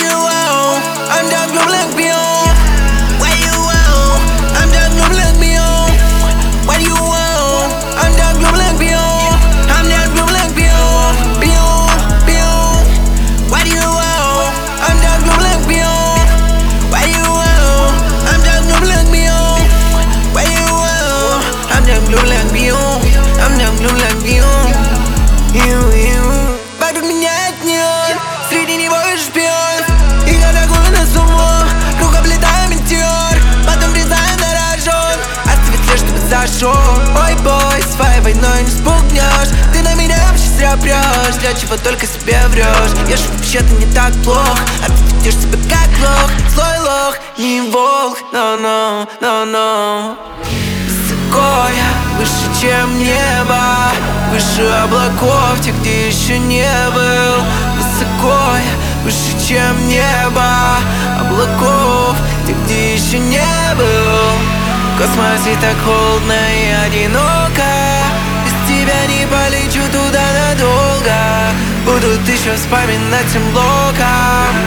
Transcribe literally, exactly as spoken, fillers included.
you want? I'm так влюблен в Бейон. What you want? I'm так влюблен в Бейон. What you want? I'm так влюблен в Бейон. I'm так влюблен в Бейон. Бейон, Бейон. What you want? I'm так влюблен в Бейон. What you want? I'm так влюблен в Бейон. What you want? I'm так влюблен в Бейон. I'm так влюблен в Бейон. Вокруг меня нет, среди него вижу шпион. И когда губы на сумму, круг облетаю метеор. Потом врезаю на рожон, оставить след, чтобы зашел. Ой, бой, своей войной не спугнешь. Ты на меня вообще зря прешь, для чего только себе врешь. Я же вообще-то не так плох, а ты ведешь себя как лох. Злой лох, не волк, но-но, но-но. Высоко я, выше, чем небо, выше облаков, те, где еще не был. Высоко я, выше, чем небо, облаков, те, где еще не был. В космосе так холодно и одиноко, без тебя не полечу туда надолго. Буду еще вспоминать тем блоком.